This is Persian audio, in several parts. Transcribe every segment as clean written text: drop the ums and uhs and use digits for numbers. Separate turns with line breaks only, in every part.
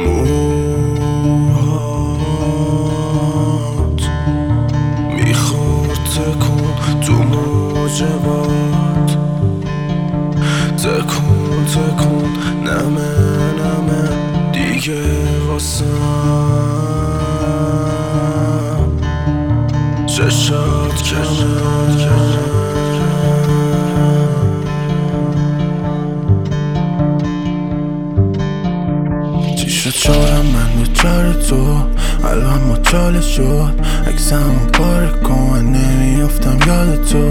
موهات میخورد تکون تو موجبات، تکون تکون نمه نمه دیگه واسم چشات کمه. چی شد شدم من دوچار تو، الان مچاله شد عکسمو پاره کن، نمیافتم یاد تو.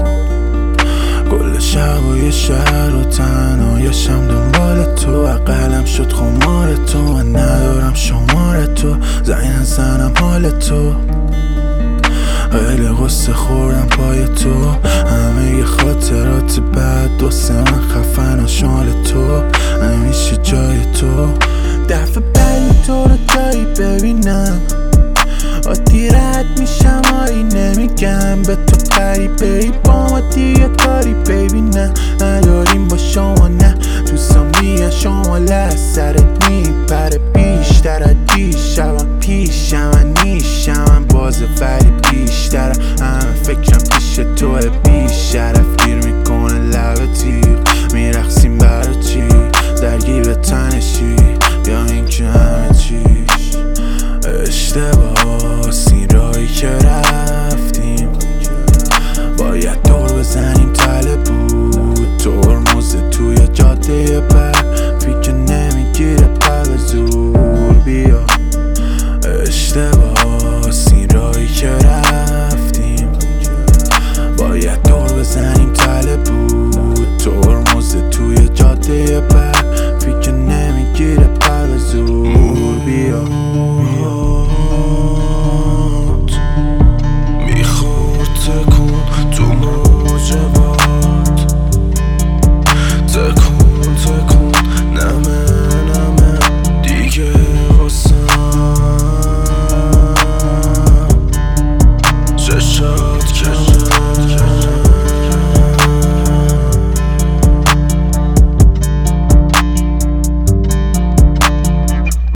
کل شب و یه شهر و تنهایشم دنبال تو، اقلم شد خمار تو، من ندارم شماره تو، زنگ نزنم حال تو. خیلی غصه خوردم پای تو، همه ی خاطرات بعد دوسته من خفن و شال تو، همیشه جای تو. دفعه بعدی تو رو جایی ببینم عادی رد میشم، آری نمیگم به تو قریبه ای با ما دیگه کاری ببینم نداریم با شما، نه دوستم میگن شما لحظرت میپره بیشتر از دیشبم، پیشم من نیشم من بازه ولی بیشترم، همه فکرم پیش توه بیشرف، گیر میکنه لب تیغ میرقصیم برا چی، درگیر تنشی یا اینکه همه چیش اشتباهاست. این راهی که رفتیم باید دور بزنیم، تله بود ترمز توی جاده بر فکر نمیگیره پر زور بیا اشتباه